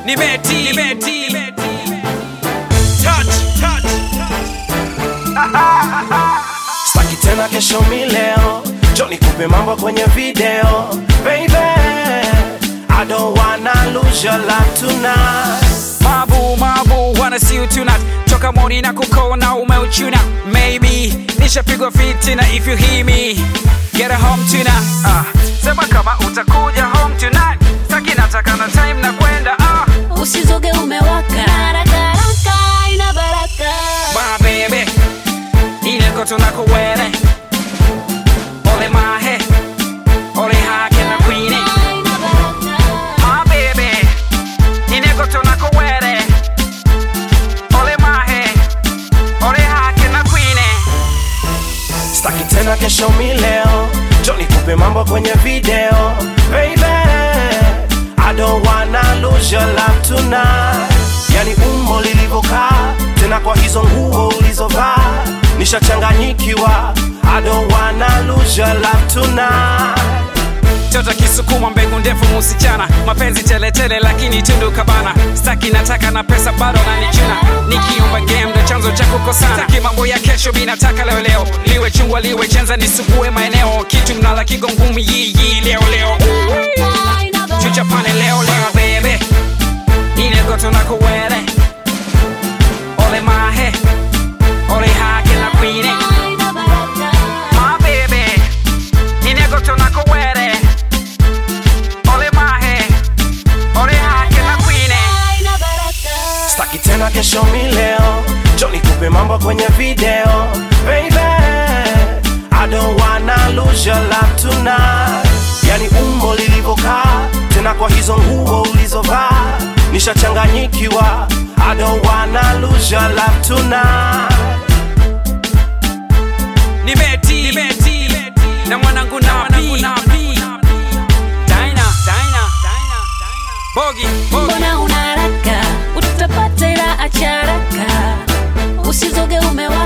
Nimeti. Touch. Staki tena kesho mileo, Johnny kupe mambo kwenye video. Baby, I don't wanna lose your love tonight. Mabu, wanna see you tonight. Toka morning na kukona umeuchuna. Maybe, nishapigwa fitina if you hear me. Get a home tonight. Sema kama utakuja home tonight. Saki nataka na time na kwenda. Usizoge umewaka. Haraka ina baraka. My baby, ineko tunakuwele. Ole mahe, ole hake na queenie. My baby, ineko tunakuwele. Ole mahe, ole hake na queenie. Staki tena kesho mileo, Johnny kupe mambo kwenye video. Baby, I don't wanna lose your love tonight. Yani umbo lilivokaa, tena kwa hizo nguo ulizovaa, nishachanganyikiwa. I don't wanna lose your love tonight. Tota kisukuma mbegu ndefu musichana. Mapenzi tele lakini tundu kabana. Staki nataka na pesa bado nanichuna. Nikiomba game ndo chanzo cha kukosana. Staki mambo ya kesho mimi nataka leo. Liwe chungwa liwe chenza nisugue maeneo. Kitu mnala kigongumi yi leo. Chucha pane leo baby. Ineko tunakuwele. Ole mahe, ole hake na queenie. My baby, ineko tunakuwele. Ole mahe, ole hake na queenie. Staki tena kesho mileo, Johnny kupe mambo kwenye video. Baby, I don't wanna lose your love tonight. Yani umbo lilivokaa, tena kwa hizo nguo ulizovaa, nishachanganyikiwa. I don't wanna lose your love tonight. Nimeti na mwanangu napi Daina Bogi Mbona una haraka, utapata ila acharaka. Usizoge umewaka.